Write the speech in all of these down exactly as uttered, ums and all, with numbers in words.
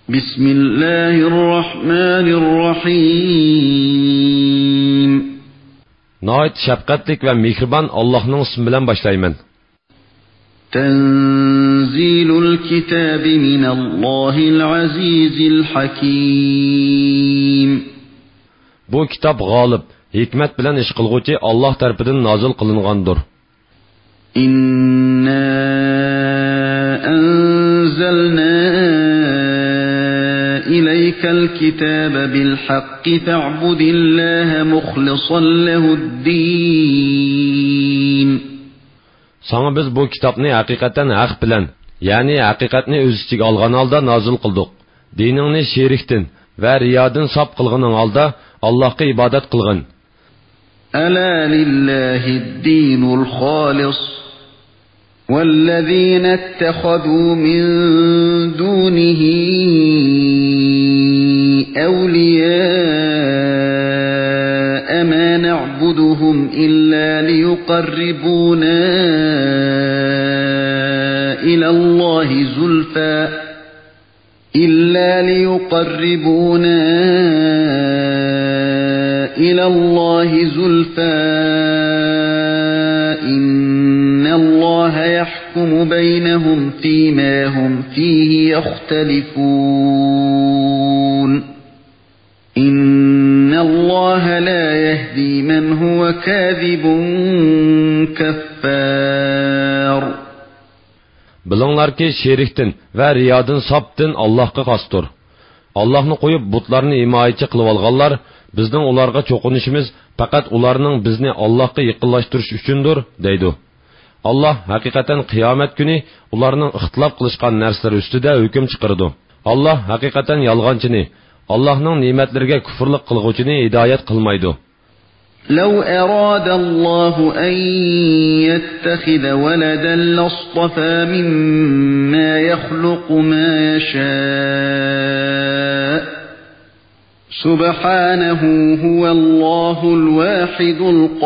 Bismillahirrahmanirrahim. Nəhayət şəfqətlik və mehriban Allah'ın ismi bilan başlayman. Tenzilul kitabi minallahil azizil hakim. Bu kitap g'olib, hikmet bilan ish qilguvchi Allah tarafidan nozil qilingandir. İnna anzalna ilaykal kitaba bil haqqi fa'budillaha mukhlishan lahud-din. Sana biz bu kitapni haqiqatan haq bilan, ya'ni haqiqatni o'z ichiga olgan holda nozil qildik. Diningni sherikdan va riyodan sop qilganing holda Allohga ibodat qilgin. Ala lillahid-dinul xolis. والذين اتخذوا من دونه أولياء ما نعبدهم إلا ليقربونا إلى الله زلفى إلا ليقربونا إلى الله زلفى إن الله يحكم بينهم فيما هم فيه يختلفون إن الله لا يهدي من هو كاذب كفار. Bilinglar ki şeriktin ve riyadın saptın Allah'a qastur. Allah'ını koyup butlarını himayetçi kılıp alğanlar, bizden onlarga çokunuşumuz fakat onlarının bizni Allah'a yıkıllaştırış üçündür, deydi. Allah hakikaten kıyamet günü ularning ixtilof qilishgan narsalar ustida hukm chiqardi. Allah hakikaten yolg'onchini, Allohning ne'matlariga kufrlik qilguvchini hidoyat qilmaydi. لو أراد الله أن يتخذ ولدا لاصطفى مما يخلق ما يشاء سبحانه هو الله الواحد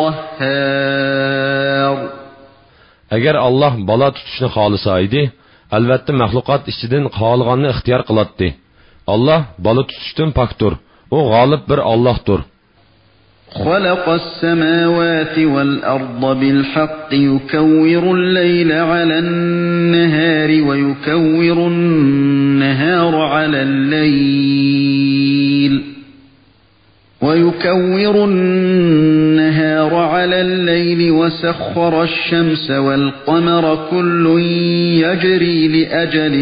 القهار. Agar Allah bala tutishni xohlasa edi, albatta mahluqot ichidan xohlaganini ixtiyor qiladi. Allah bala tutishdan pokdir. U g'olib bir Allohdir. خلق السماوات والأرض بالحق يكور الليل على النهار ويكور النهار على الليل ويكور النهار على الليل وسخر الشمس والقمر كل يجري لأجل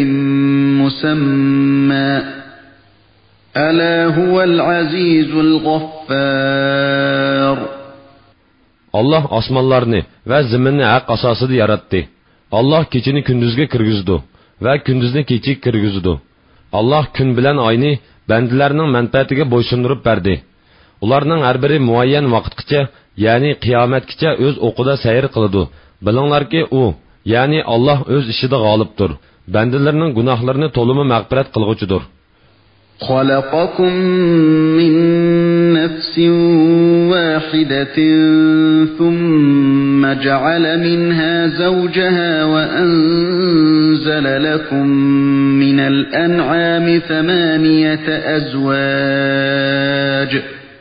مسمى ألا هو العزيز الغفار. Allah osmonlarni va zaminni haq asosida yaratdi. Allah kechini kunduzga kirgizdi va kunduzni kechiga kirgizdi. Allah kun bilan oyni bandalarning manfaatiga bo'ysundirib berdi. Ularning har biri muayyan vaqtgacha, ya'ni qiyomatgacha o'z o'qida sayr qiladi. Bilinglarki, u, ya'ni Allah o'z ishida g'olibdir. Bandalarning gunohlarini to'limi mag'firat qilguvchidir. خلقكم من نفس واحدة ثم جعل منها زوجها وأنزل لكم من الأنعام ثمانية أزواج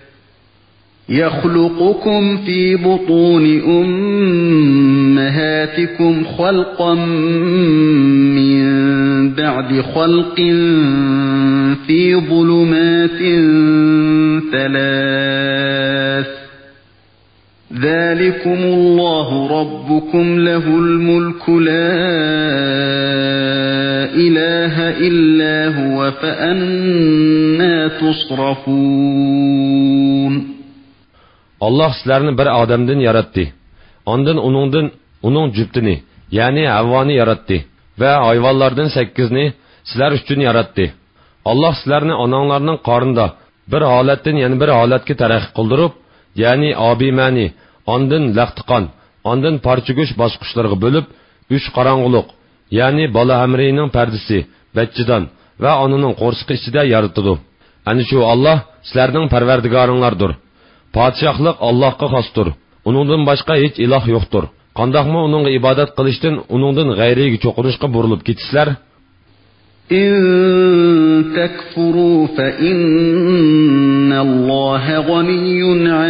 يخلقكم في بطون أمهاتكم خلقا من بعد خلق في ظلمات ثلاث ذلكم الله ربكم له الملك لا إله إلا هو فأنا تصرفون. Allah sizlarni bir odamdan yaratdi. Ondan uningdan uning juftini, ya'ni Havvoni yaratdi va hayvonlardan sakkizini sizlar uchun yaratdi. Allah sizlarni onanglarning qorinda bir holatdan yana bir holatga taraqqiy qildirib, ya'ni obimani, ondan laqtiqon, ondan parchago'sh bosqichlarga bo'lib, uch qorong'uliq, ya'ni bola amrining pardasi, bachchidan va onaning qo'rsiqi ichida yaratdi. Ana shu Allah sizlarning parvardigoringlardir. Padişahlık Allah'a xosdir. Uningdan boshqa hech iloh yo'qdir. Qandaqmi uningga ibodat qilishdan, uningdan g'ayriga cho'qinishga burilib ketisizlar? إن تكفروا فإن الله غني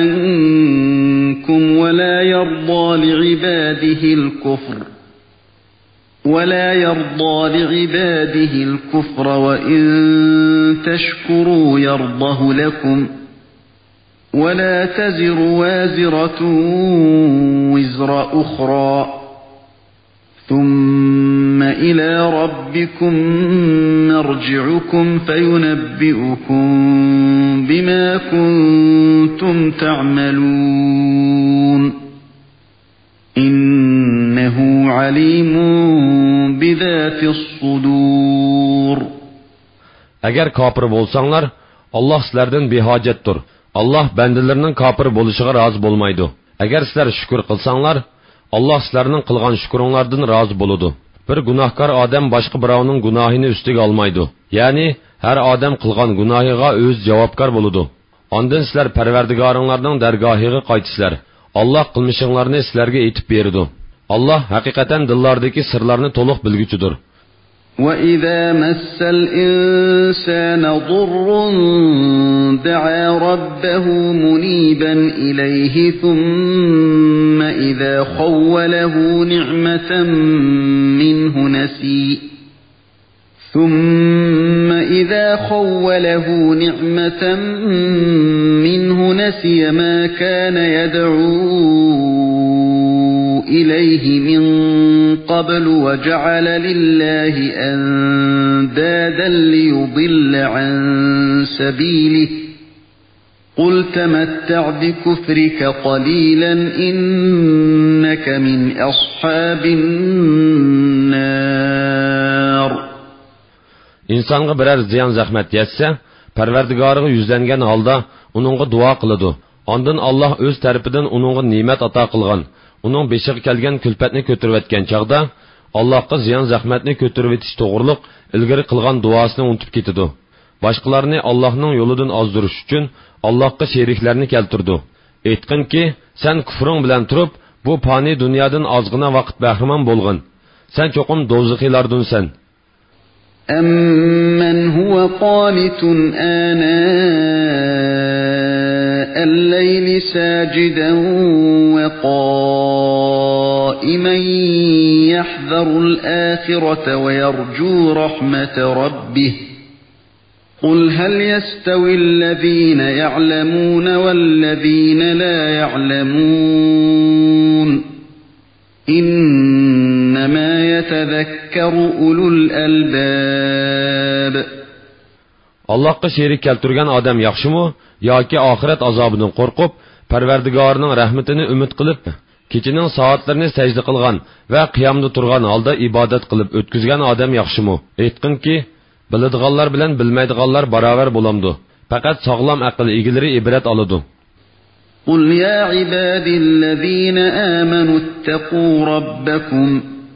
عنكم ولا يرضى لعباده الكفر ولا يرضى لعباده الكفر وإن تشكروا يرضه لكم ولا تزر وازرة وزر أخرى ثم إلى ربكم مرجعكم فينبئكم بما كنتم تعملون إنه عليم بذات الصدور. Agar kafir bo'lsanglar, Alloh sizlardan behojatdir. Alloh bandalarning kafir bo'lishiga rozi bo'lmaydi. Agar sizlar shukr qilsanglar, Alloh sizlarning qilgan shukringlardan rozi bo'ladi. Bir gunohkor odam boshqa birovning gunohini ustiga olmaydi. Ya'ni har odam qilgan gunohiga o'z javobgar bo'ladi. Ondan sizlar Parvardigoringlarning dargohiga qaytisizlar. Alloh qilmishinglarni sizlarga aytib beradi. Alloh haqiqatan dillardagi sirlarni to'liq bilguchidir. وَإِذَا مَسَّ الْإِنسَانَ ضُرٌّ دَعَا رَبَّهُ مُنِيبًا إِلَيْهِ ثُمَّ إِذَا خَوَّلَهُ نِعْمَةً مِنْهُ نَسِيَ ثُمَّ إِذَا خَوَّلَهُ نِعْمَةً مِنْهُ نَسِيَ مَا كَانَ يَدْعُو إِلَيْهِ مِنْ قبل وجعل لله أندادا ليضل عن سبيله قل تمتع بكفرك قليلا إنك من أصحاب النار. İnsanğa birer ziyan zahmet yetse, Parvardigorıga yüzlengen halda onunğa dua kılıdı. Ondan Allah öz tarafından onunğa nimet ata kılgan. Onun beşiği kelgen külpetini kötürüp etken çağda, Allah'a ziyan zahmetini kötürüp etiş doğruluk, ilgiri kılgan duasını unutup ketidi. Başkalarını Allah'ın yolundan azdırış için Allah'a şeriklerini keltirdi. Etkin ki, sen küfrün bilen turup, bu pani dünyadan azgına vakit bahriman bolğun. Sen çokum dozıqilardun sen. Emmen huve qanitun آناء الليل ساجدا وقائما يحذر الآخرة ويرجو رحمة ربه قل هل يستوي الذين يعلمون والذين لا يعلمون إنما يتذكر أولو الألباب. Allah'a şerik keltirgen adam yaxşımı, yoki ahiret azabından qorqib, Parvardigorning rahmatini umid qilib, kechining soatlarini sajda qilgan va qiyomda turgan holda ibodat qilib o'tkazgan odam yaxshimi? Aytqinki, biladiganlar bilan bilmaydiganlar barobar bo'lamdi. Faqat sog'lom aql egalari ibrat oladi. قل يا عبادي الذين آمنوا اتقوا ربكم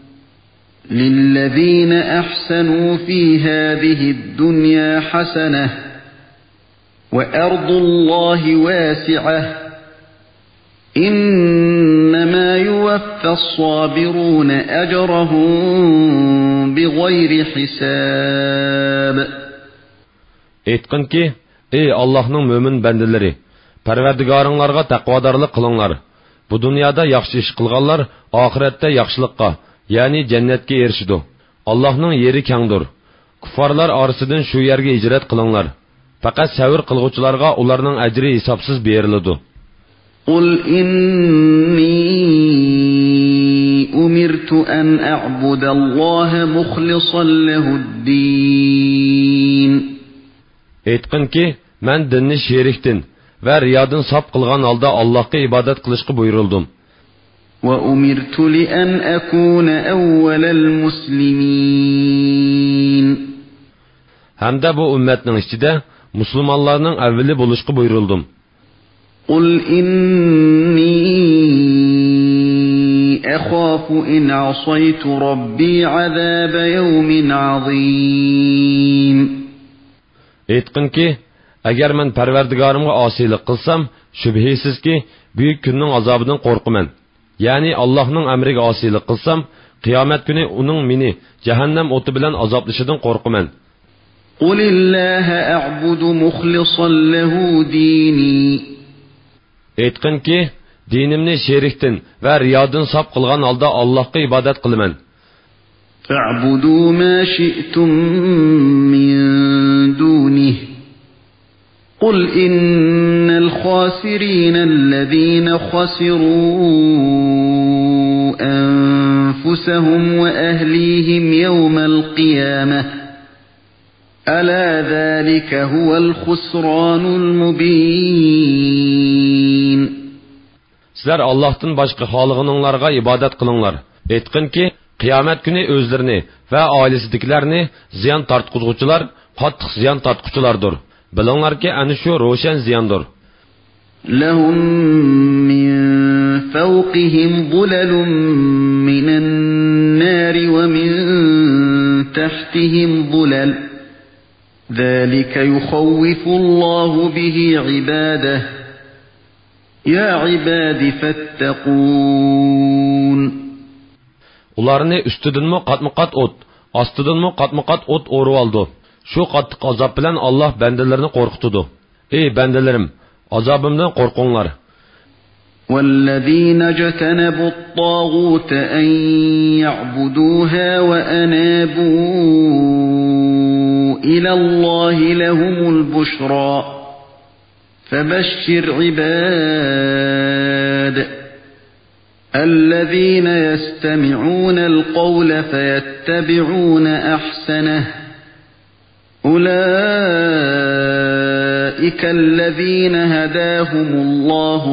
للذين أحسنوا في هذه الدنيا حسنة وأرض الله واسعة إنما يوفى الصابرون أجرهم بغير حساب. Aytqin ki, ey Allah'ның mümin bendeleri, Parvardigoringlarga taqvodorlik qilinglar. Bu dunyoda yaxshi ish qilganlar oxiratda yaxshilikqa, ya'ni jannatga erishadi. Allohning yeri kengdir. Kuffarlar orasidan shu yerga hijrat qilinglar. Faqat savr qilguvchilarga ularning ajri hisobsiz beriladi. Qul inni umirtu an a'budalloha mukhlishan lahud-din. Aytqinki, men dinni sherikdan va riyodan sop qilgan holda Allohga ibodat qilishga buyurildim. وَأُمِرْتُ لِأَنْ أَكُونَ أَوَّلَ الْمُسْلِمِينَ. Hamda bu ummatning ichida musulmonlarning avvali bo'lishga buyurildim. قُلْ إِنِّي أَخَافُ إِنْ عَصَيْتُ رَبِّي عَذَابَ يَوْمٍ عَظِيمٍ. Aytqinki, agar men Parvardigorimga osiylik qilsam, shubhisizki, büyük kunning azobidan qo'rqaman. Ya'ni Allohning amriga osiylik qilsam, qiyomat kuni uning meni jahannam o'ti bilan azoblashidan qo'rqaman. قل الله أعبد مخلصا له ديني. Aytqinki, dinimni sherikdan va riyodan sop qilgan holda Allohga ibodat qilaman. فاعبدوا ما شئتم من دونه قل إن الخاسرين الذين خسروا أنفسهم وأهليهم يوم القيامة ألا ذلك هو الخسران المبين. Sizlar Allohdan boshqa xoliqinglarga ibodat qilinglar. Aytqinki, qiyomat kuni o'zlarini va oilasidagilarni ziyon tortqizuvchilar qattiq ziyon tortquchilardir. Bilinglarki, ana shu ro'shan ziyondir. لهم من فوقهم ظلل من النار ومن تحتهم ظلل ذلك يخوف الله به عباده يا عباد فاتقون. Ularni üstüdünmü qatmı-qat ot, astıdınmı qatmı-qat ot oru aldı. Şu qattiq azap bilen Allah bendelerini korkutudu. Ey bendelerim, azabımdan korkunlar. وَالَّذ۪ينَ اجْتَنَبُوا الطَّاغُوتَ أَنْ يَعْبُدُوهَا وَأَنَابُوا إِلَى اللّٰهِ لَهُمُ الْبُشْرَى فَبَشِّرْ عِبَادِ الَّذ۪ينَ يَسْتَمِعُونَ الْقَوْلَ فَيَتَّبِعُونَ أَحْسَنَهُ أُولَٰئِكَ الَّذ۪ينَ هَدَاهُمُ اللّٰهُ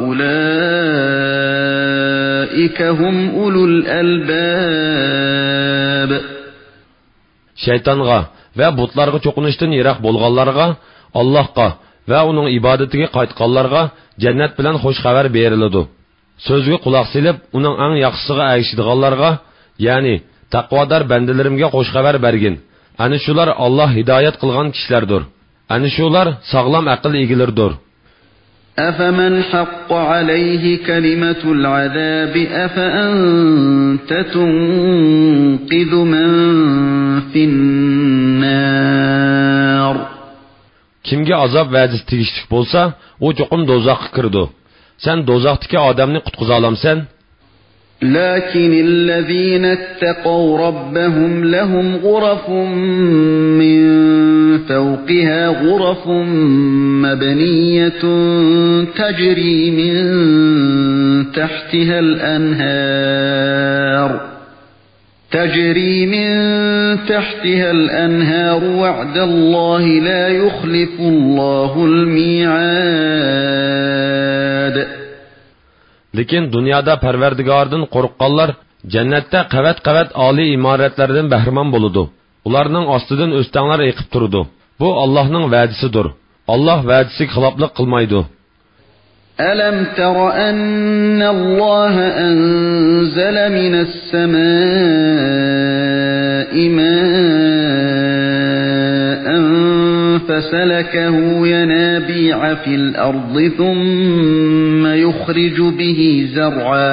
وَأُولَٰئِكَ هُمْ أُولُو الْأَلْبَابِ. Şeytanğa ve butlarga çokunuştan yirak bolğanlarga, Allahqa ve onun ibadetiga qaytqanlarga cennet bilen hoş haber berilidu. Sözgü kulak silip, onun en yaxşısıga erişidiganlarga, yani taqvodar bendelerimge hoş haber bergin. Ani şular Allah hidayet kılgan kişilerdir. Ani şular sağlam akıl egilerdir. أَفَمَنْ حَقَّ عَلَيْهِ كَلِمَةُ الْعَذَابِ أَفَأَنْتَ تُنْقِذُ مَنْ فِي النَّارِ. Kimge azap vədisi tegişlik bolsa, o çoxum dozaqqa kirdi. Sen dozaqdaki adamni qutquza alamsan? لكن الذين اتقوا ربهم لهم غرف من فوقها غرف مبنية تجري من تحتها الأنهار تجري من تحتها الأنهار وعد الله لا يخلف الله الميعاد. Lekin dünyada Parvardigordan qo'rqqanlar jannatda qavat-qavat oliy imoratlardan bahramon bo'ladi. Ularning ostidan o'stanglar eqib turadi. Bu Allohning va'dasidir. Alloh va'dasiga xiloflik qilmaydi. ألم تر أن الله أنزل من السماء ماء فسلكه ينابيع في الأرض ثم يخرج به زرعا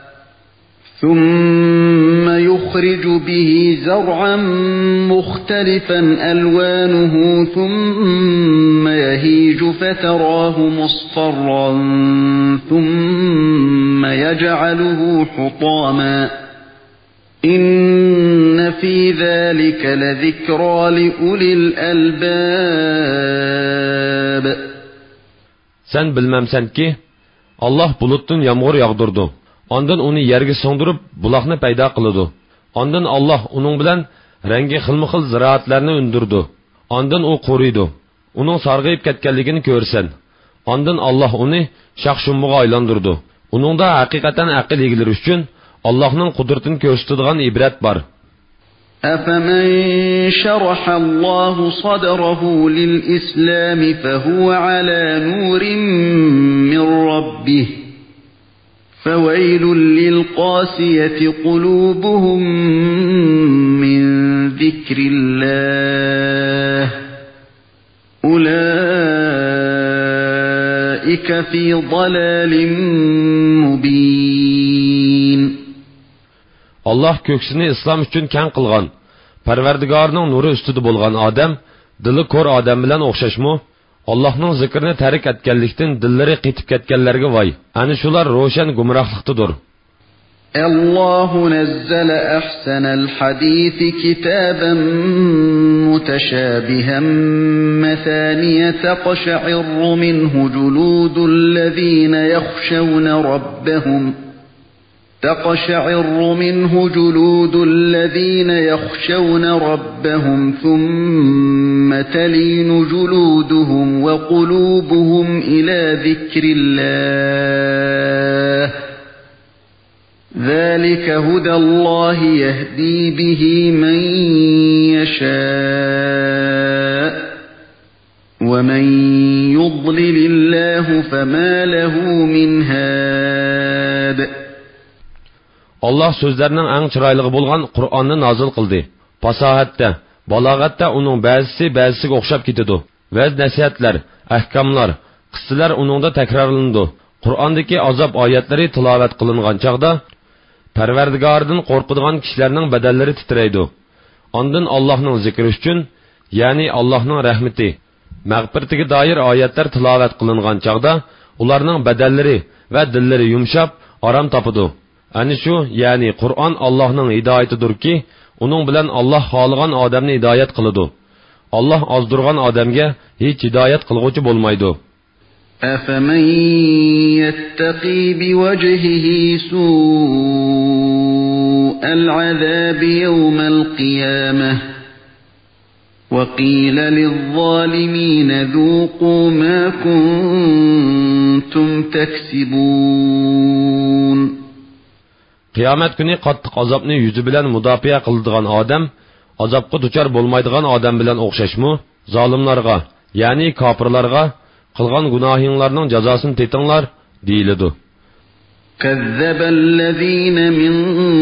ثم يخرج به زرعا مختلفا ألوانه ثم يهيج فتراه مصفرا ثم يجعله حطاما إن في ذلك لذكرى لأولي الألباب. Sen bilmemsen ki Allah buluttan yağmur yağdırdı. Ondan onu yerge soğdurup bulaqni payda qılıdı. Ondan Allah onun bilen rengi xilmi-xil ziraatlarni ündürdü. Ondan o qoruydu. Onun sargıyıp ketkenligini görsen. Ondan Allah onu şaqşummuğa aylandırdı. Onun da hakikaten aqil egilir üçün Allah'ın kudretini gösterdiğin ibret var. أَفَمَنْ شَرَحَ اللَّهُ صَدْرَهُ لِلْإِسْلَامِ فَهُوَ عَلَى نُورٍ مِّنْ رَبِّهِ فَوَيْلٌ لِلْقَاسِيَةِ قُلُوبُهُمْ مِنْ ذِكْرِ اللَّهِ أُولَئِكَ فِي ضَلَالٍ مُبِينٍ. Allah köksünü İslam üçün kən qılğan, Parvardigorning nuri ustida bo'lgan odam dili ko'r odam bilan o'xshashmi? Allohning zikrini tarik etganlikdan dillari qetib ketganlarga voy. Ani shular ro'shan gumrohlikdir. الله نزل أحسن الحديث كتابا متشابها مثانية تقشعر منه جلود الذين يخشون ربهم تقشعر منه جلود الذين يخشون ربهم ثم تلين جلودهم وقلوبهم إلى ذكر الله ذلك هدى الله يهدي به من يشاء ومن يضلل الله فما له من هاد. Allah sözlərinin ən çıraylığı bolğan Qur'anni nazil qıldı. Fasahatda, balağatda onun bəzisi bəzisiga oxşab ketidi. Vəz nəsihatlar, ahkamlar, qıssalar onunda təkrarlandı. Qur'ondagi azob oyatlari tilovat qilingan chaqda Parvardigordan qo'rqadigan kishilarning badallari titraydi. Ondan Allohning zikri uchun, ya'ni Allohning rahmati, mag'firatiga doir oyatlar tilovat qilingan chaqda ularning badallari va dillari yumshab, orom topadi. Ani shu, ya'ni Qur'on Allohning hidoyatidirki, uning bilan Alloh xohlagan odamni hidoyat qiladi. Alloh ozdirgan odamga hech hidoyat qilguvchi bo'lmaydi. أفمن يتقي بوجهه سوء العذاب يوم القيامة وقيل للظالمين ذوقوا ما كنتم تكسبون. Qiyomat kuni qattiq azobni yuzi bilan mudofiya qiladigan odam azobga duchor bo'lmaydigan odam bilan o'xshashmi? Zolimlarga, ya'ni kofirlarga qilgan gunohinglarning jazosini tetinglar deyiladi. كذب الذين من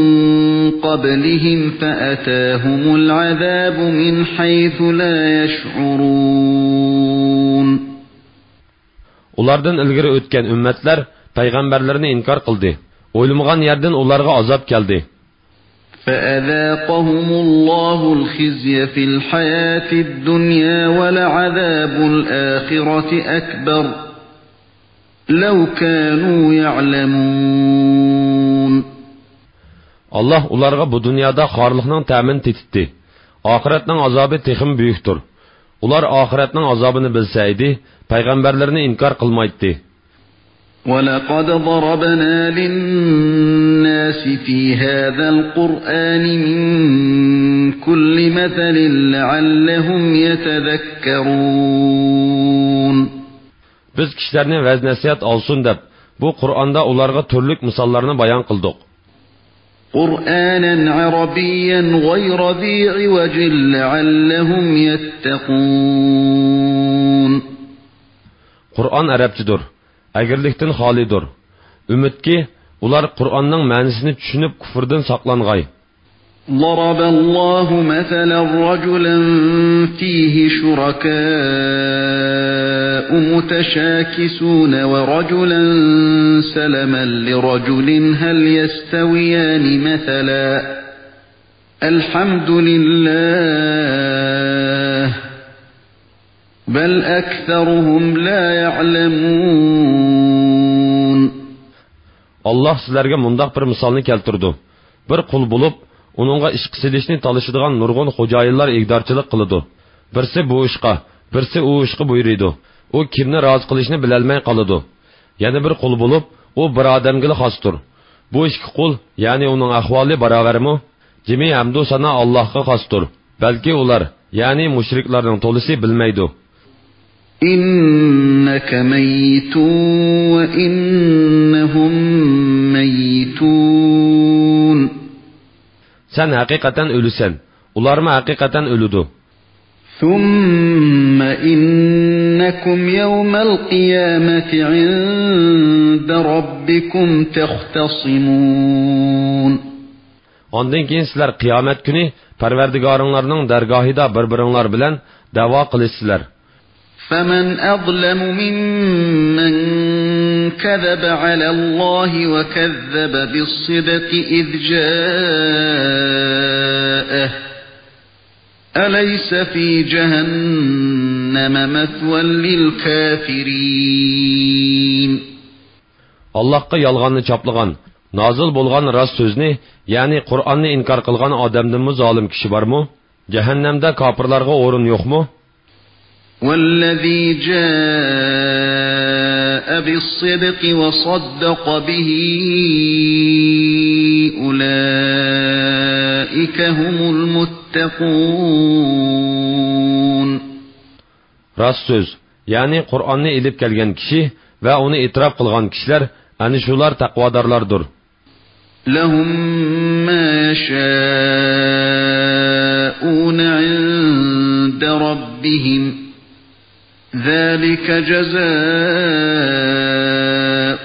قبلهم فأتاهم العذاب من حيث لا يشعرون. Ulardan ilgari o'tgan ummatlar payg'ambarlarni inkor qildi. O'ylamagan yerdan ularga azob keldi. فأذاقهم الله الخزي في الحياة الدنيا ولعذاب الآخرة أكبر لو كانوا يعلمون. Allah ularga bu dunyoda xorliqning ta'min tetitdi. Oxiratning azobi texim buyukdir. Ular oxiratning azobini bilsaydi, payg'ambarlarni inkor qilmaydi. وَلَقَدْ ضَرَبْنَا لِلنَّاسِ فِي هَذَا الْقُرْآنِ مِنْ كُلِّ مَثَلٍ لَعَلَّهُمْ يَتَذَكَّرُونَ. Biz kişilerni vəz nəsihat olsun deb, bu Qur'onda ularga turlik misallarni bayon qildik. قُرْآنًا عَرَبِيًّا غَيْرَ ذِي عِوَجٍ لَعَلَّهُمْ يَتَّقُونَ. Qur'on arabchidir. Agirlikdan xolidir. Umidki, ular Qur'onning ma'nosini tushunib kufrdan saqlangay. ضرب الله مثلا رجلا فيه شركاء متشاكسون ورجلا سلما لرجل هل يستويان مثلا الحمد لله بل أكثرهم لا يعلمون. Allah sizlarga mundaq bir misolni keltirdi. Bir qul bo'lib, uningga ish qisilishni talishadigan nurg'un xo'jayinlar igdorchilik qiladi. Birsi bu ishqa, birsi u ishqa buyuradi. U kimni rozi qilishni bilolmay qoladi. Yana bir qul bo'lib, u bir odamga xosdir. Bu ikki qul, ya'ni uning ahvoli barobarmi? Jimi hamdu sana Allohga xosdir. Balki ular, ya'ni mushriklarning to'lisi bilmaydi. إنك ميت وإنهم ميتون. Sen hakikaten ölüsen, ular mı hakikaten ölüdü? ثم إنكم يوم القيامة عند ربكم تختصمون. Ondan keyin sizlar qiyomat kuni Parvardigoringlarning dargohida bir-biringlar bilan da'vo qilasizlar. فمن أظلم ممن كذب على الله وكذب بالصدق إذ جاءه أليس في جهنم مثوى للكافرين Allahqa yolg'onni chaplagan, nozil bo'lgan rost so'zni, ya'ni Qur'onni inkor qilgan odamdimi zolim kishi bormi? Jahannamda kofirlarga o'rin yo'qmi? والذي جاء بالصدق وصدق به أولئك هم المتقون. Rost so'z, ya'ni Qur'onni ilib kelgan kishi va uni e'tirof qilgan kishilar ana shular taqvodorlardir. لهم ما يشاءون عند ربهم ذلك جزاء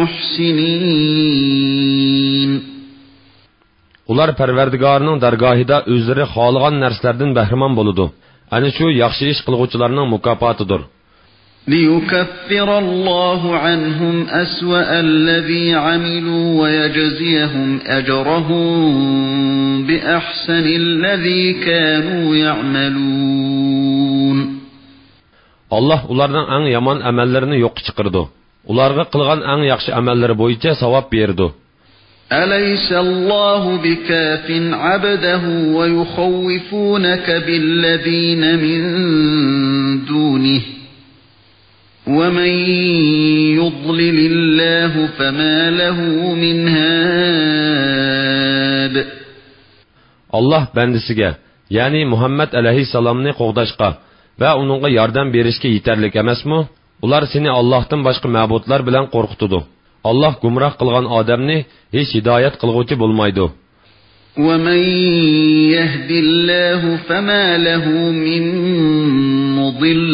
المحسنين. Ular Parvardigorning dargohida o'zlari xohlagan narsalardan bahramon bo'ladi. Ana shu yaxshi ish qilguvchilarning mukofotidir. ليكفر الله عنهم أسوأ الذي عملوا ويجزيهم أجرهم بأحسن الذي كانوا يعملون. Allah ularning eng yomon amallarini yo'q chiqardi. Ularga qilgan eng yaxshi amallari bo'yicha savob berdi. أليس الله بكاف عبده ويخوفونك بالذين من دونه ومن يضلل الله فما له من هاد. Allah bendisiga, ya'ni Muhammad alayhissalomni qo'g'dashqa va uningga yordam berishga yetarlik emasmi? Ular seni Allohdan boshqa ma'budlar bilan qo'rqitadi. Allah gumroh qilgan odamni hech hidoyat qilguvchi bo'lmaydi. ومن يهد الله فما له من مضل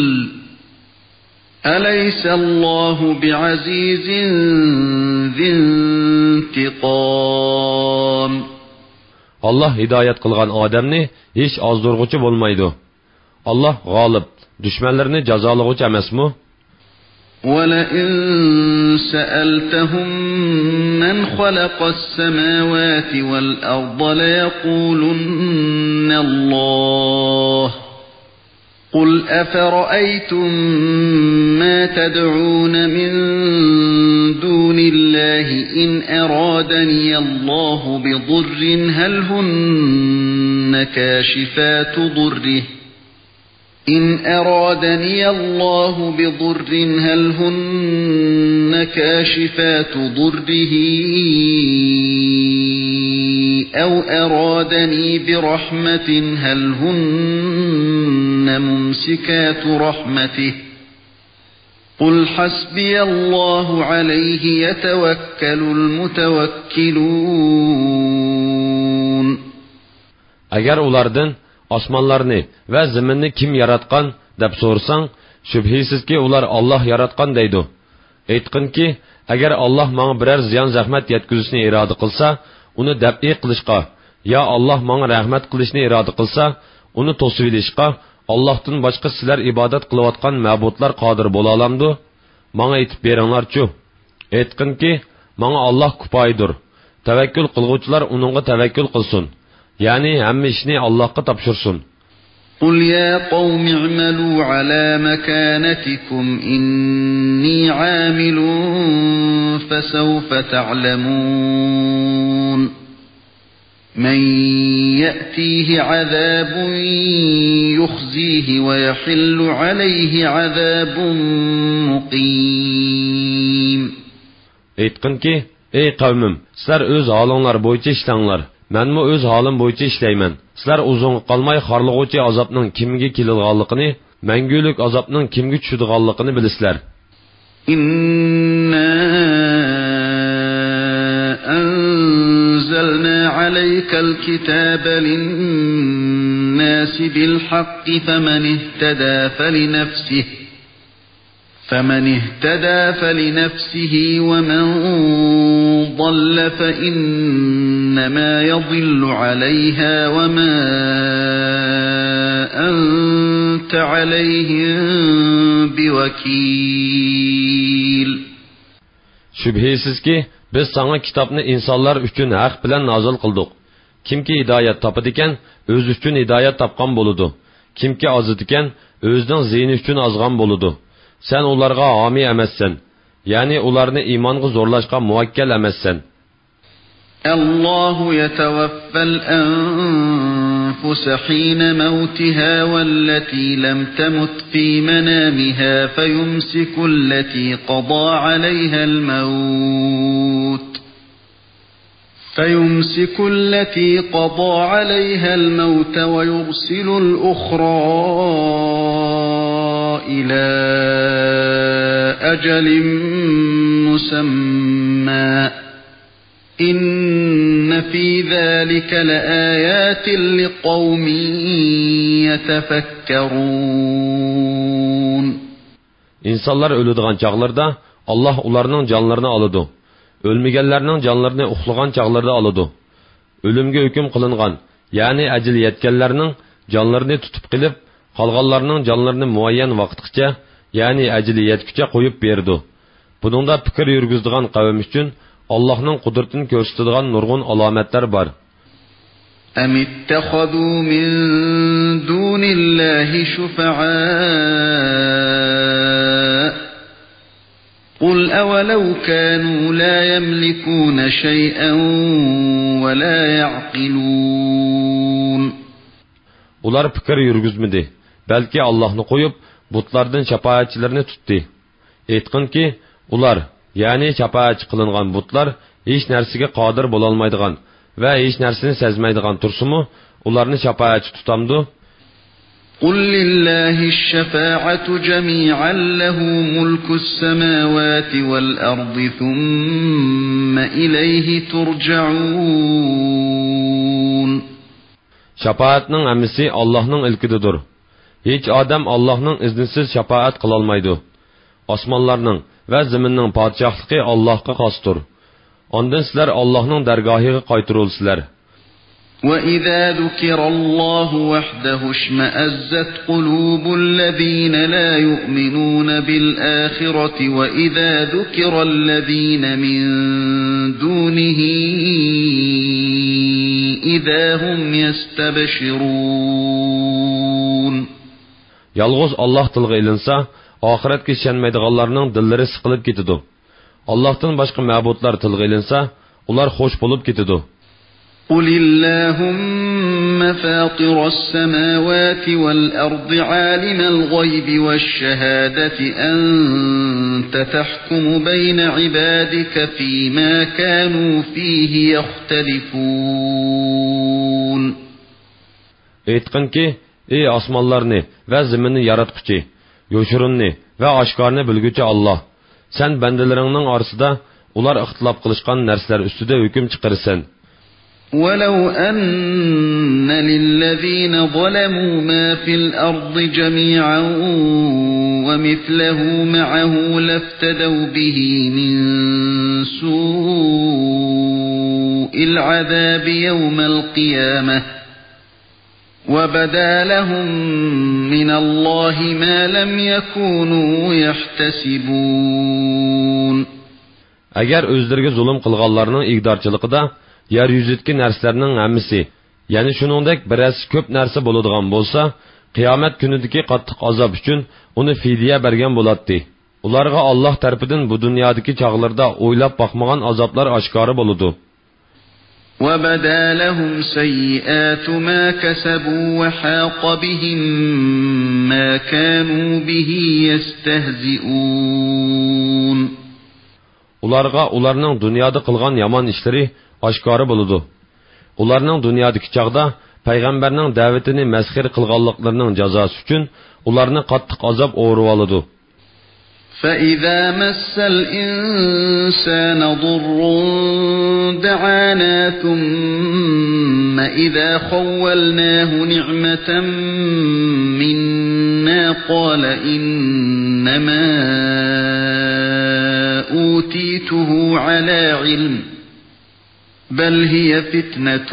أليس الله بعزيز ذي انتقام. Allah hidoyat qilgan odamni hech ozdurg'uchi bo'lmaydi. Allah g'olib, dushmanlarni jazolag'uchi emasmi? ولئن سألتهم من خلق السماوات والأرض ليقولن الله قل أفرأيتم ما تدعون من دون الله إن أرادني الله بضر هل هن كاشفات ضره إن أرادني الله بضر هل هن كاشفات ضره أو أرادني برحمة هل هن ممسكات رحمته قل حسبي الله عليه يتوكل المتوكلون. Agar ulardan osmonlarni va zaminni kim yaratgan deb so'rsang, shubhisizki ular Alloh yaratgan deydi. Aytqinki, agar Alloh menga biror ziyon zahmat yetkazishni iroda qilsa, uni dab'i qilishga, yo Alloh menga rahmat qilishni iroda qilsa, uni to'sib olishga Allohdan boshqa sizlar ibodat qilayotgan ma'budlar qodir bo'la olamdi? Menga aytib beringlar-chu. Aytqinki, menga Alloh kifoyadir. Tavakkul qilguvchilar uningga tavakkul qilsin. Yani hamma ishni Allohga topshirsin. قل يا قوم اعملوا على مكانتكم إني عامل فسوف تعلمون من يأتيه عذاب يخزيه ويحل عليه عذاب مقيم. Aytqinki, ey qavmim, sizlar o'z holinglar bo'yicha ishlanglar. Menmi o'z holim bo'yicha ishlayman. Sizlar uzun qolmay xorlig'uvchi azobning kimga keladiganligini, mangulik azobning kimga tushadiganligini bilasizlar. Inna anzalna alaykal kitaba lin-nasi bil-haqqi faman ihtada falinafsihi فمن اهتدى فلنفسه ومن ضل فإنما يضل عليها وما أنت عليهم بوكيل. Şübhisiz ki biz sana kitabını insanlar üçün haq bilen nazil kıldık. Kimki hidoyat topadigan, o'zi uchun hidoyat topgan bo'ladi. Kimki ozadigan, o'zining ziyni uchun ozgan bo'ladi. Sen ularga homi emassan, ya'ni ularni iymonga zo'rlashga muvakkal emassan. الله يتوفى الأنفس حين موتها والتي لم تمت في منامها فيمسك التي قضى عليها الموت فيمسك التي قضى عليها الموت ويرسل الأخرى إلى أجل مسمى إن في ذلك لآيات لقوم يتفكرون. İnsanlar ölüdüğün çağlarda Allah onların canlarını alıdı. Ölmegenlerinin canlarını uxlagan çağlarda alıdı. Ölümge hüküm kılıngan, yani acil yetkenlerinin canlarını tutup kılıp, kalganlarının canlarını muayyen vaktkice, yani acili yetküce koyup berdi. Bunun da fikir yürgüzdüğün kavim için Allah'ın kudretini gösterdiğin nurgun alametler var. أَمِ اتَّخَذُوا مِنْ دُونِ اللّٰهِ شُفَعَاءَ قُلْ أَوَلَوْ كَانُوا لَا يَمْلِكُونَ شَيْئًا وَلَا يَعْقِلُونَ. Ular fikir yürgüzmedi. Belki Allah'ını koyup, butlardan şapaatçilerini tuttu. Etkin ki, ular, yani şapaatçı kılıngan butlar, hiç nersige qadir bolalmaydıgan ve hiç nersini sezmeydigan tursumu, ularını şapaatçı tutamdı. قُلْ لِلَّهِ الشَّفَاعَةُ جَمِيعًا لَهُ مُلْكُ السَّمَاوَاتِ وَالْأَرْضِ ثُمَّ إِلَيْهِ تُرْجَعُونَ. Şapaatning emisi Allah'ның ilkididir. Hiç adam Allah'ның iznisiz şapaat kılalmaydı. Osmanlarning ve ziminning padişahlığı Allah'a xosdir. Ondan sizler Allah'ның dergahıga qaytırılsizlar. وَإِذَا ذُكِرَ اللَّهُ وَحْدَهُ اشْمَأَزَّتْ قُلُوبُ الَّذِينَ لَا يُؤْمِنُونَ بِالْآخِرَةِ وَإِذَا ذُكِرَ الَّذِينَ مِن دُونِهِ إِذَا هُمْ يَسْتَبْشِرُونَ. Yalğız Allah tilg'i ilinsa, ahiretga ishonmaydiganlarning dillari siqilib ketadi. Allohdan boshqa ma'budlar tilg'i ilinsa, ular xush bo'lib ketadi. قُلِ اللَّهُمَّ فَاطِرَ السَّمَاوَاتِ وَالْأَرْضِ عَالِمَ الْغَيْبِ وَالشَّهَادَةِ أَنْتَ تَحْكُمُ بَيْنَ عِبَادِكَ فِيمَا كَانُوا فِيهِ يَخْتَلِفُونَ. Aytqin ki, ey osmonlarni va zaminni yaratquchi, yo'shirunni va oshkorni bilguchi Allah, sen bandalaringning orasida ular ixtilof qilishgan narsalar ustida hukm chiqarsan. وَلَوْ أَنَّ لِلَّذِينَ ظَلَمُوا مَا فِي الْأَرْضِ جَمِيعًا وَمِثْلَهُ مَعَهُ لَافْتَدَوْا بِهِ مِنْ سُوءِ الْعَذَابِ يَوْمَ الْقِيَامَةِ وَبَدَا لَهُم مِّنَ اللَّهِ مَا لَمْ يَكُونُوا يَحْتَسِبُونَ. Agar o'zlariga zulm qilganlarning igdorchiligida yer yuzidagi narsalarning hammasi, ya'ni shuningdek biroz ko'p narsa bo'ladigan bo'lsa, qiyomat kunidagi qattiq azob uchun uni fidiya bergan bo'ladi. Ularga Alloh tarafidan bu dunyodagi chog'larda o'ylab boqmagan azoblar oshkora bo'ladi. وَبَدَا لَهُمْ سَيِّئَاتُ مَا كَسَبُوا وَحَاقَ بِهِم مَّا كَانُوا بِهِ يَسْتَهْزِئُونَ. Ularga ularning dunyoda qilgan yomon ishlari oshkora bo'ladi. Ularning dunyodagi chaqda payg'ambarning da'vatini masxir qilganliklarining jazosi uchun ularni qattiq azob o'rib oladi. فَإِذَا مَسَّ الْإِنسَانَ ضُرٌّ دَعَانَا ثُمَّ إِذَا خَوَّلْنَاهُ نِعْمَةً مِنَّا قَالَ إِنَّمَا أُوتِيتُهُ عَلَى عِلْمٍ بَلْ هِيَ فِتْنَةٌ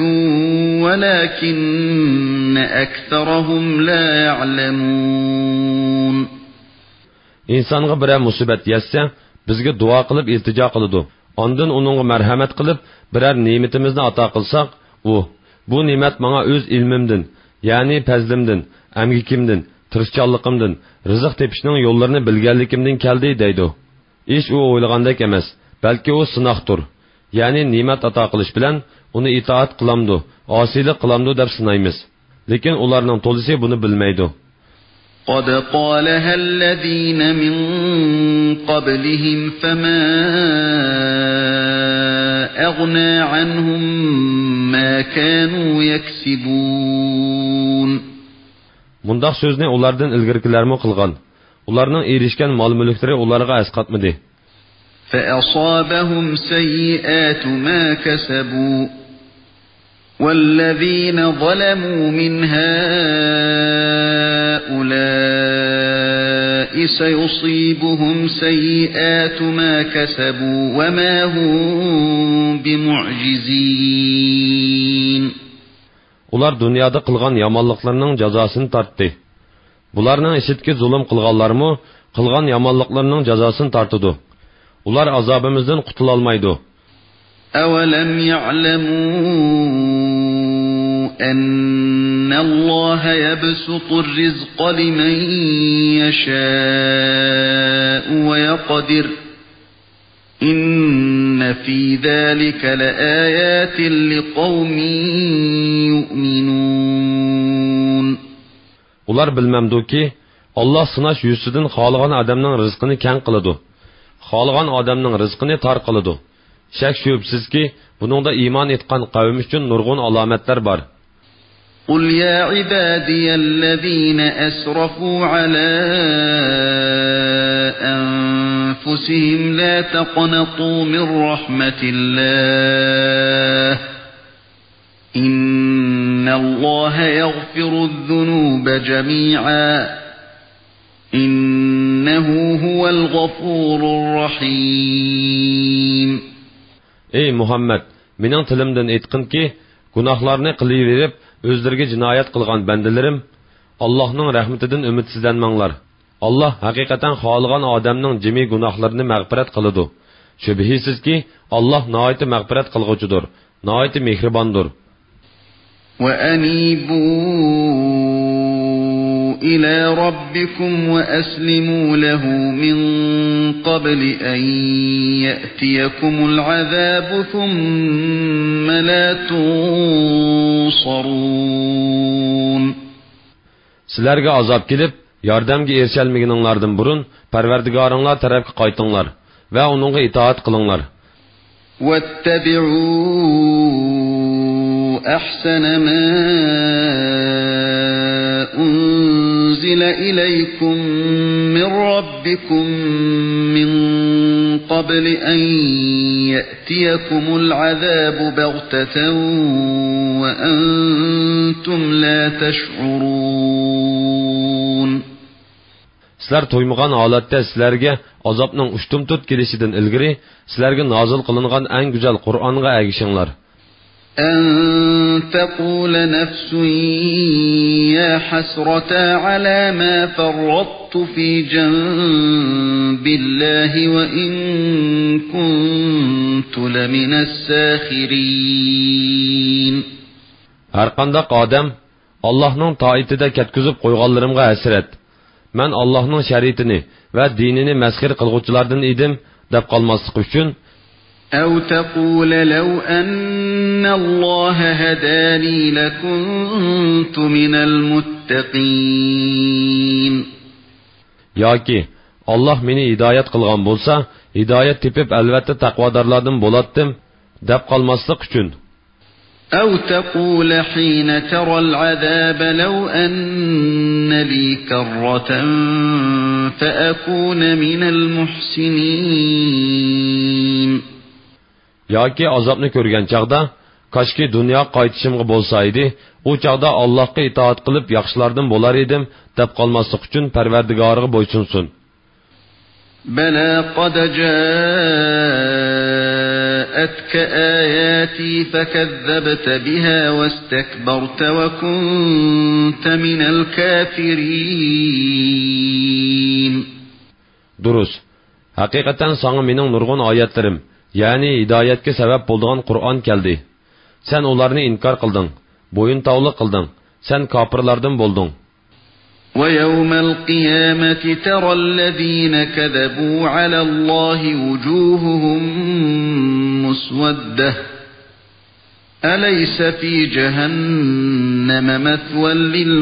وَلَكِنَّ أَكْثَرَهُمْ لَا يَعْلَمُونَ. İnsonga bir musibat yetsa, bizga duo qilib iltijo qiladi. Ondan uningga marhamat qilib, biror ne'matimizni ato qilsak, u Bu ne'mat menga o'z ilmimdan, ya'ni fazlimdan, amgikimdan, tirishchanligimdan, rizq tepishning yo'llarini bilganligimdan keldi deydi. Ish u o'ylagandek emas, balki u sinoqdir. Ya'ni ne'mat ato qilish bilan uni itoat qilamdi, osiylik qilamdi deb sinaymiz. Lekin ularning to'lisi buni bilmaydi. قد قالها الذين من قبلهم فما أغنى عنهم ما كانوا يكسبون. Mundaq so'zni ulardan ilgirkilarmi qilgan. Ularning erishgan mol-mulklari ularga asqatmadi. فأصابهم سيئات ما كسبوا والذين ظلموا من هؤلاء سيصيبهم سيئات ما كسبوا وما هم بمعجزين. Ular dunyoda qilgan yomonliklarining jazosini tortdi. Bularning ishitki zulm qilganlarmi, qilgan yomonliklarining jazosini tortdi. Ular azobimizdan qutula olmaydi. أَوَلَمْ يَعْلَمُوا أَنَّ اللَّهَ يَبْسُطُ الرِّزْقَ لِمَن يَشَاءُ وَيَقْدِرُ إِنَّ فِي ذَلِكَ لَآيَاتٍ لِقَوْمٍ يُؤْمِنُونَ. Ular bilmamdi ki, Allah sınaş yüzüdün xalığan adamның rizqini kən qılıdı. Xalığan adamның rizqini tar qılıdı. Şək şübhsiz ki, bunun da iman etqan qavm üçün nurgun alametler var. قُلْ يَا عِبَادِيَ الَّذِينَ أَسْرَفُوا عَلَى أَنفُسِهِمْ لَا تَقْنَطُوا مِنْ رَحْمَةِ اللَّهِ إِنَّ اللَّهَ يَغْفِرُ الذُّنُوبَ جَمِيعًا إِنَّهُ هُوَ الْغَفُورُ الرَّحِيمُ. Ey Muhammed, mening tilimdan aytqin ki, gunohlarni qilaverib, o'zlariga jinoyat qilgan bandalarim, Allohning rahmatidan umidsizlanmanglar. Allah haqiqatan xohlagan odamning jimi gunohlarini mag'firat qiladi. Shubhisizki, Allah nihoyat mag'firat qilguvchidir, nihoyat mehribondir. وَأَنِيبُوا إِلَى رَبِّكُمْ وَأَسْلِمُوا لَهُ مِنْ قَبْلِ أَنْ يَأْتِيَكُمُ الْعَذَابُ ثُمَّ لَا تُنْصَرُونَ. Sizlarga azob kelib, yordamga erishalmaganinglardan burun Parvardigoringlar tarafga qaytinglar va uningga itoat qilinglar. وَاتَّبِعُوا أَحْسَنَ مَا أُنْزِلَ إِلَيْكُمْ مِنْ رَبِّكُمْ مِنْ قَبْلِ أَنْ يَأْتِيَكُمُ الْعَذَابُ بَغْتَةً وَأَنْتُمْ لَا تَشْعُرُونَ. Sizlar to'ymagan holatda sizlarga azobning ushtum-tut kelishidan ilgari sizlarga nozil qilingan eng go'zal Qur'onga agishinglar. أَن تَقُولَ نَفْسٌ يَا حَسْرَتَا عَلَى مَا فَرَّطتُ فِي جَنبِ اللَّهِ وَإِن كُنتُ لَمِنَ السَّاخِرِينَ. Har qandaq odam Allohning toatida ketkizib qo'yganlarimga hasrat. Men Allohning shariatini va dinini masxir qilguvchilardan edim deb qolmaslik uchun أَوْ تَقُولَ لَوْ أَنَّ اللَّهَ هَدَانِي لَكُنْتُ مِنَ الْمُتَّقِينَ. yoki Allah meni hidoyat qilgan bo'lsa, hidoyat tepib albatta taqvodorlardan bo'latdim deb qolmaslik uchun. أَوْ تَقُولَ حِينَ تَرَى الْعَذَابَ لَوْ أَنَّ لِي كَرَّةً فَأَكُونَ مِنَ الْمُحْسِنِينَ. yoki azobni ko'rgan chaqda, koshki dunyo qaytishimga bo'lsa edi, u chaqda Allohga itoat qilib yaxshilardan bo'lar edim deb qolmaslik uchun Parvardigoriga bo'ysunsin. بَلَى قَدْ جَاءَتْكَ آيَاتِي فَكَذَّبْتَ بِهَا وَاسْتَكْبَرْتَ وَكُنْتَ مِنَ الْكَافِرِينَ. Durus. Haqiqatan sana mening nurg'un oyatlarim, ya'ni hidoyatga sabab bo'lgan Qur'on keldi. Sen ularni inkor qilding boyun tavlı qıldın, sen kafirlardan boldun. وَيَوْمَ الْقِيَامَةِ تَرَى الَّذِينَ كَذَبُوا عَلَى اللَّهِ وُجُوهُهُم مُّسْوَدَّةٌ أَلَيْسَ فِي جَهَنَّمَ مَثْوًى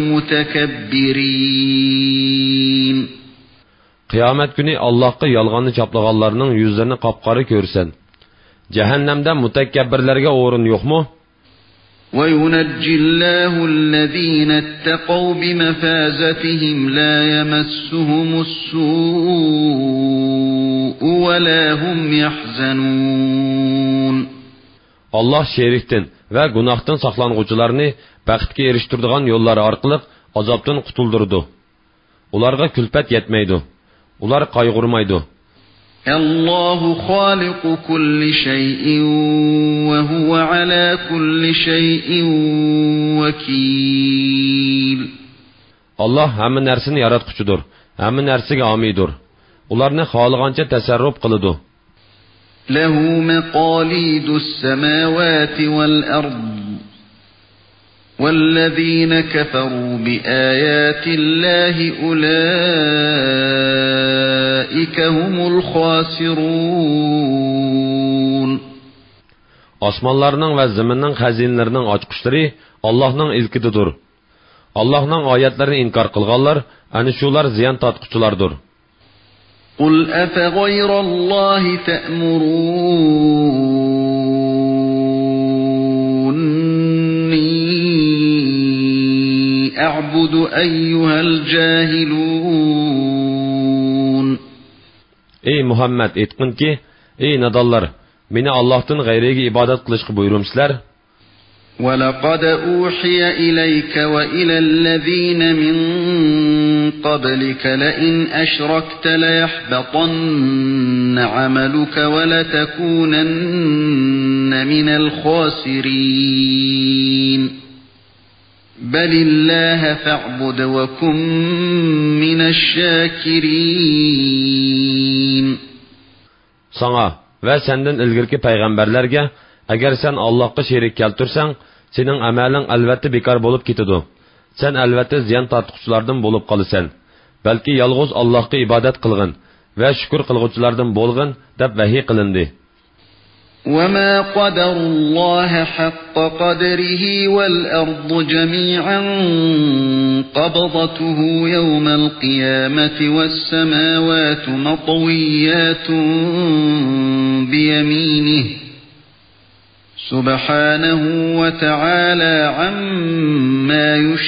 لِلْمُتَكَبِّرِينَ Kıyamet günü Allah'a yalğanını çaplağanlarının yüzlerini kapkarı görsen, cehennemde mütekebbirlerge orun yok mu? وَيُنَجِّي اللَّهُ الَّذِينَ اتَّقَوْا بِمَفَازَتِهِمْ لَا يَمَسُّهُمُ السُّوءُ وَلَا هُمْ يَحْزَنُونَ Allah şerikten ve günahtan saklanğucularını bəxtke eriştirdiğin yolları arqılıq azaptan qutuldurdu. Ularga külpet yetmeydi. Ular qaygurmaydı. الله خالق كل شيء وهو على كل شيء وكيل Allah həmin nərsini yaratqucudur, həmin nərsiga amidur. Ularni xalığanca təsərrüf qılıdı. له مقاليد السماوات والأرض والذين كفروا بآيات الله أولئك هم الخاسرون Osmonlarning va zaminning xazinalarining ochqishlari Allohning ilkididir. Allohning oyatlarini inkor qilganlar ana shular ziyon tortquchilardir. قل أفغير الله تأمروني أعبد أيها الجاهلون Ey Muhammed etkin ki, ey nadallar, beni Allah'tan gayrigi ibadet kılışkı buyurumsizler. وَلَقَدْ أُوحِيَ إِلَيْكَ وَإِلَى الَّذِينَ مِنْ قَبْلِكَ لَئِنْ أَشْرَكْتَ لَيَحْبَطَنَّ عَمَلُكَ وَلَتَكُونَنَّ مِنَ الْخَاسِرِينَ بَلِ اللَّهَ فَاعْبُدْ وَكُنْ مِنَ الشَّاكِرِينَ Sana ve senden ilgirki peygamberlerge, eğer sen Allah'a şerik keltirsen, senin amelin elbette bekar bolup gitidu. Sen elbette ziyan tartquchilardan bolup qalısan. Belki yalğız Allah'a ibadet qılgın ve şükür qılğuchilardan bolgın deb vahiy qilindi. وَمَا قَدَرُ اللَّهَ حَقَّ قَدْرِهِ وَالْأَرْضُ جَمِيعًا قَبْضَتُهُ يَوْمَ الْقِيَامَةِ وَالسَّمَاوَاتُ مَطْوِيَّاتٌ بِيَمِينِهِ سُبْحَانَهُ وَتَعَالَى عَمَّا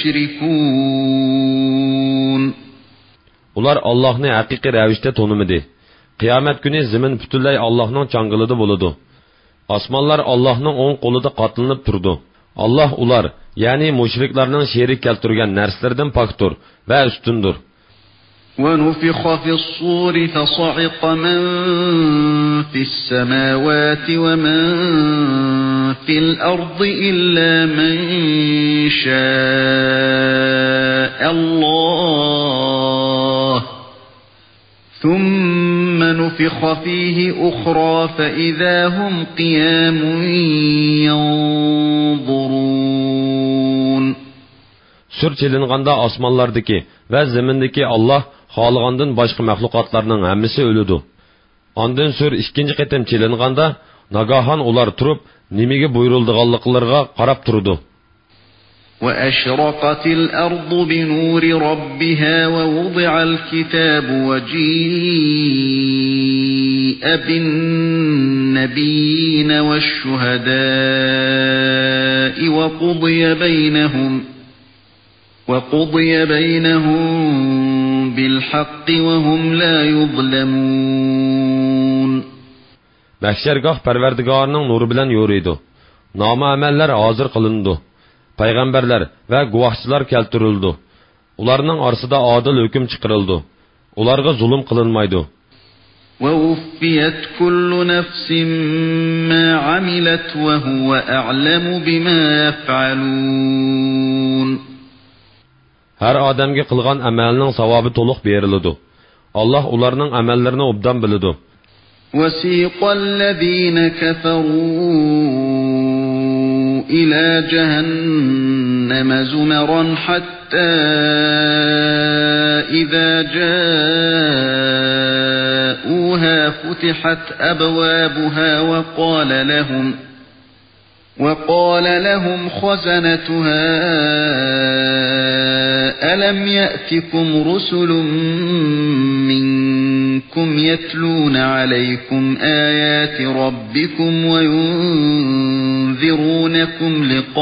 يُشْرِكُونَ Ular Allah'ni haqiqiy ravishda tonumidi. Qiyomat kuni zamin butunlay Allohning changilida bo'ladi. Osmonlar Allohning o'ng qo'lida qatlanib turdi. Alloh ular, ya'ni mushriklarning sherik keltirgan narsalardan pokdir va ustundir. وَنُفِخَ فِي الصُّورِ فَصَعِقَ مَن فِي السَّمَاوَاتِ وَمَن فِي الْأَرْضِ إِلَّا مَن شَاءَ اللَّهُ ثُمَّ نُفِخَ فِيهِ أُخْرَى فَإِذَا هُمْ قِيَامٌ يَنظُرُونَ Sür çelinganda osmonlardagi va zamindagi Alloh xohlagandan boshqa mahluqotlarning hammasi o'ladi. Ondan sür ikkinchi qatim çelinganda nagahan ular turib, nimaga buyurildiganliklariga qarab turdi. وَأَشْرَقَتِ الْأَرْضُ بِنُورِ رَبِّهَا وَوُضِعَ الْكِتَابُ وَجِيءَ بِالنَّبِيِّينَ وَالشُّهَدَاءِ وَقُضِيَ بَيْنَهُمْ وَقُضِيَ بَيْنَهُمْ بِالْحَقِّ وَهُمْ لَا يُظْلَمُونَ Mahşergah Parvardigorning nuri bilan yo'raydi. Nomi amallar hozir qilindi. Payg'ambarlar va guvohchilar keltirildi. Ularning orasida adil hukm chiqarildi. Ularga zulm qilinmaydi. وَوُفِّيَتْ كُلُّ نَفْسٍ مَا عَمِلَتْ وَهُوَ أَعْلَمُ بِمَا يَفْعَلُونَ Har odamga qilgan amalining savobi to'liq beriladi. Alloh ularning amallarini obdan biladi. وَسِيقَ الَّذِينَ كَفَرُوا إلى جهنم زمرا حتى إذا جاءوها فتحت أبوابها وقال لهم وقال لهم خزنتها ألم يأتكم رسل منكم يتلون عليكم آيات ربكم وينذرونكم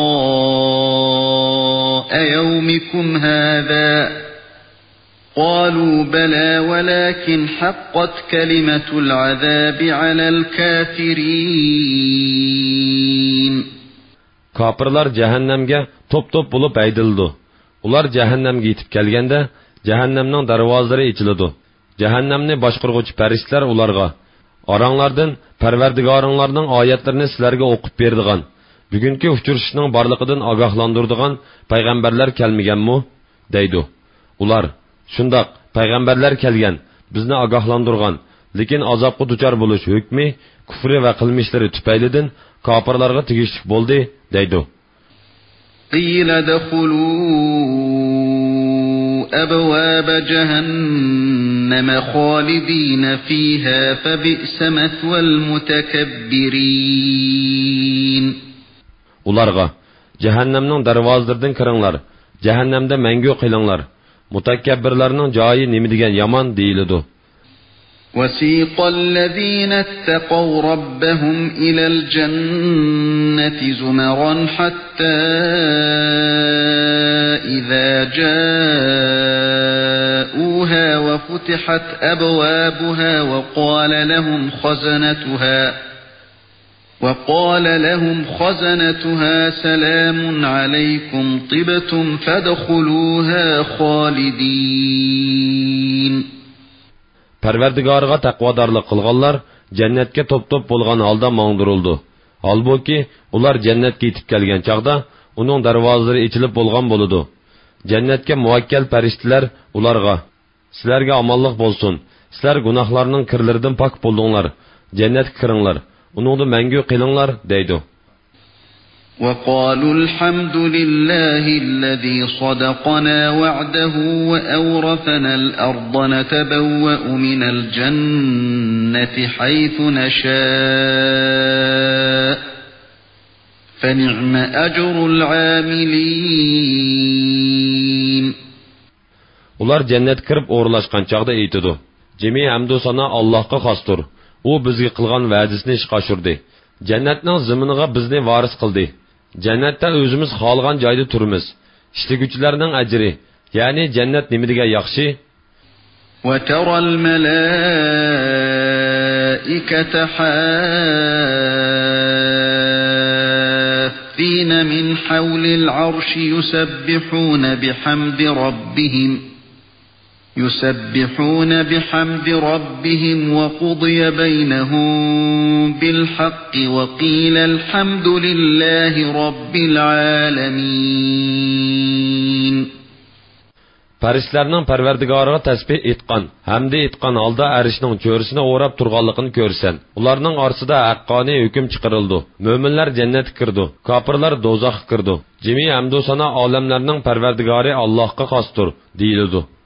لقاء يومكم هذا قالوا بلى ولكن حقت كلمة العذاب على الكافرين. Kafirlar cehennemge top top bulup aydıldı. Ular cehennemge yetip kelgende cehennemning darvozalari ichiladi. Cehennemni boshqaruvchi farishtalar ularga: "Aranglardan Parvardigoringlarning oyatlarini sizlarga o'qib berdigan, bugungi uchrashishning borligidan ogohlantiradigan payg'ambarlar kelmaganmi?" deydi. Ular: "Shundoq, payg'ambarlar kelgan, bizni ogohlantirgan, lekin azobga duchor bo'lish hukmi kufri va qilmishlari tufaylidan kofirlarga tegishli bo'ldi" deydi. قيل ادخلوا أبواب جهنم خالدين فيها فبئس مثوى المتكبرين. Ularga: "Cehennemning darvozalaridan kiringlar, cehennemde mangu qilinglar. Mutakabbirlarning joyi nima degan yomon" deyiladi. وسيق الذين اتقوا ربهم إلى الجنة زمرا حتى إذا جاءوها وفتحت أبوابها وقال لهم خزنتها وقال لهم خزنتها سلام عليكم طبتم فادخلوها خالدين. Parvardigoriga taqvodorlik qilganlar jannatga top-top bo'lgan holda mangdirildi. Halbuki ular jannatga yetib kelgan chaqda uning darvozalari ochilib bo'lgan bo'ladi. Jannatga muvakkal farishtalar ularga: "Sizlarga omonlik bo'lsin. Sizlar gunohlarning kirlaridan pok bo'ldinglar. Jannatga kiringlar. Uningda mangu qilinglar" deydi. وقالوا الحمد لله الذي صدقنا وعده وأورثنا الأرض نتبوأ من الجنة حيث نشاء فنعم أجر العاملين. Ular cennet kirib o'rlashgan chaqda aytidi: "Jami hamdu sana Allohga xosdir. U bizga qilgan va'dasini ishga oshirdi. Jannatning ziminiga bizni varis qildi. Jannatda o'zimiz xohlagan joyda turamiz. İşligüchilarning ajri, ya'ni jannat nima degan yaxshi." وترى الملائكة حافين من حول العرش يسبحون بحمد ربهم يسبحون بحمد ربهم وقضي بينهم بالحق وقيل الحمد لله رب العالمين. Farishtalarning Parvardigoriga tasbih etgan, hamda etgan holda arishning cho'risini o'rab turganligini ko'rsan. Ularning orasida haqqoniy hukm chiqarildi. Mo'minlar jannatga kirdi, kofirlar do'zaxga kirdi. Jami hamdu sana olamlarning Parvardigori Allohga xosdir deyildi.